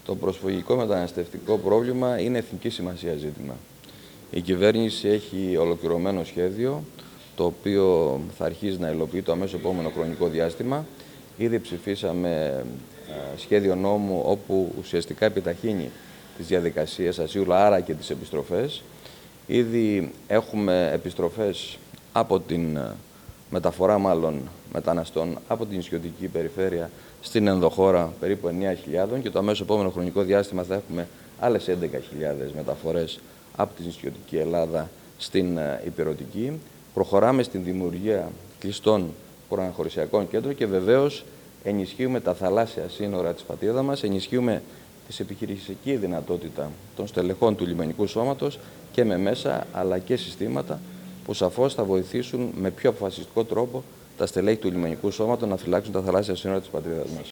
Το προσφυγικό μεταναστευτικό πρόβλημα είναι εθνική σημασία ζήτημα. Η κυβέρνηση έχει ολοκληρωμένο σχέδιο, το οποίο θα αρχίσει να υλοποιεί το αμέσως επόμενο χρονικό διάστημα. Ήδη ψηφίσαμε σχέδιο νόμου όπου ουσιαστικά επιταχύνει τις διαδικασίες ασύλου, άρα και τις επιστροφές. Ήδη έχουμε επιστροφές από την μεταφορά μεταναστών από την νησιωτική περιφέρεια στην ενδοχώρα περίπου 9.000 και το αμέσως επόμενο χρονικό διάστημα θα έχουμε άλλες 11.000 μεταφορές από τη νησιωτική Ελλάδα στην ηπειρωτική. Προχωράμε στην δημιουργία κλειστών προαναχωρησιακών κέντρων και βεβαίως ενισχύουμε τα θαλάσσια σύνορα της πατρίδας μας, ενισχύουμε τη επιχειρησιακή δυνατότητα των στελεχών του λιμενικού σώματος και με μέσα αλλά και συστήματα που σαφώς θα βοηθήσουν με πιο αποφασιστικό τρόπο τα στελέχη του λιμενικού σώματος να φυλάξουν τα θαλάσσια σύνορα της πατρίδας μας.